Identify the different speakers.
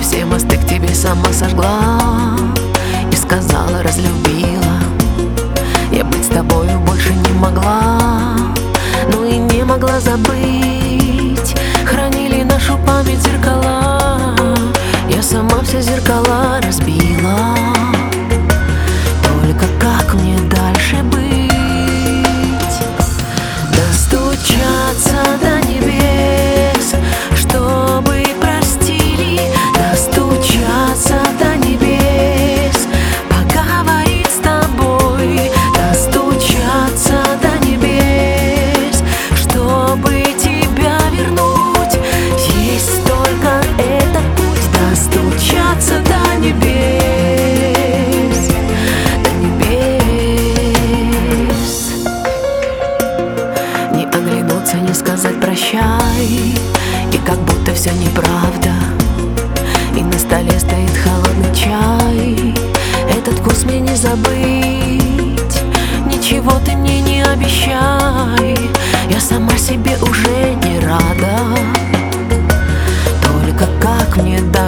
Speaker 1: все мосты к тебе сама сожгла и сказала, разлюбила. Я быть с тобою больше не могла, но и не могла забыть. Хранили нашу память зеркала, я сама все зеркала разбила. Только как мне дальше быть? Достучаться до небес, чтобы простили. Достучаться до небес, поговорить с тобой. Достучаться до небес, чтобы тебя вернуть. Есть только этот путь. Достучаться до небес, до небес. Не оглянуться, не сказать прощай, и как будто все неправда. И на столе стоит холодный чай. Этот вкус мне не забыть. Ничего ты мне не обещай, я сама себе уже не рада. Только как мне